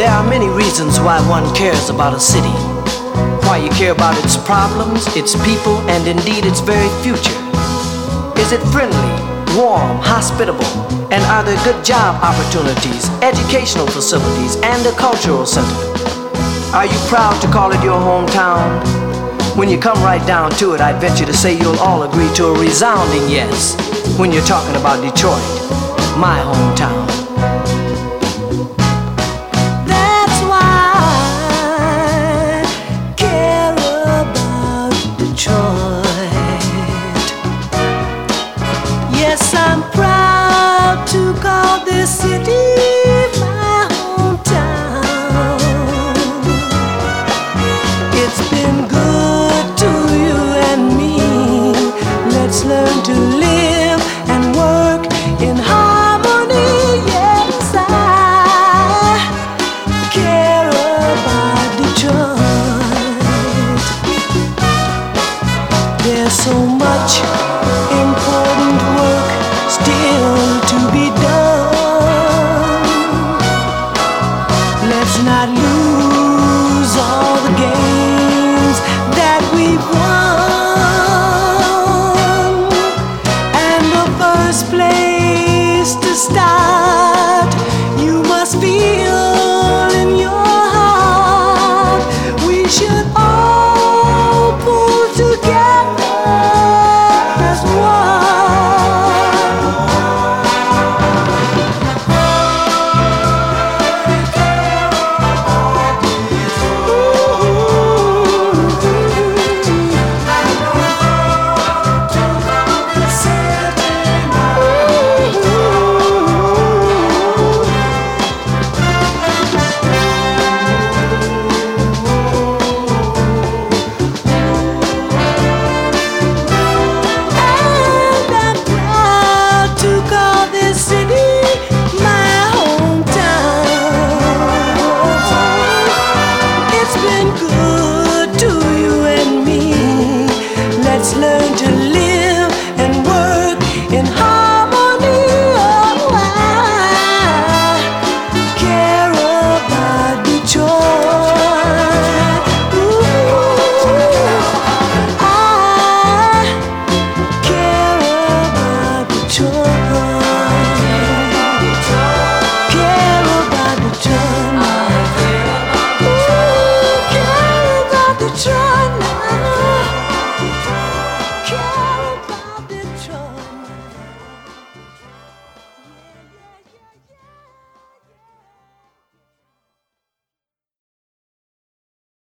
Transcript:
There are many reasons why one cares about a city. Why you care about its problems, its people, and indeed its very future. Is it friendly, warm, hospitable? And are there good job opportunities, educational facilities, and a cultural center? Are you proud to call it your hometown? When you come right down to it, I'd venture to say you'll all agree to a resounding yes when you're talking about Detroit, my hometown. That's why I care about Detroit. Yes, I'm proud to call this city my hometown. It's been good to you and me. Let's learn to live and work in harmony. Yes, I care about Detroit. There's so much important work still to be done. Let's not lose all the games that we've won. And the first place to start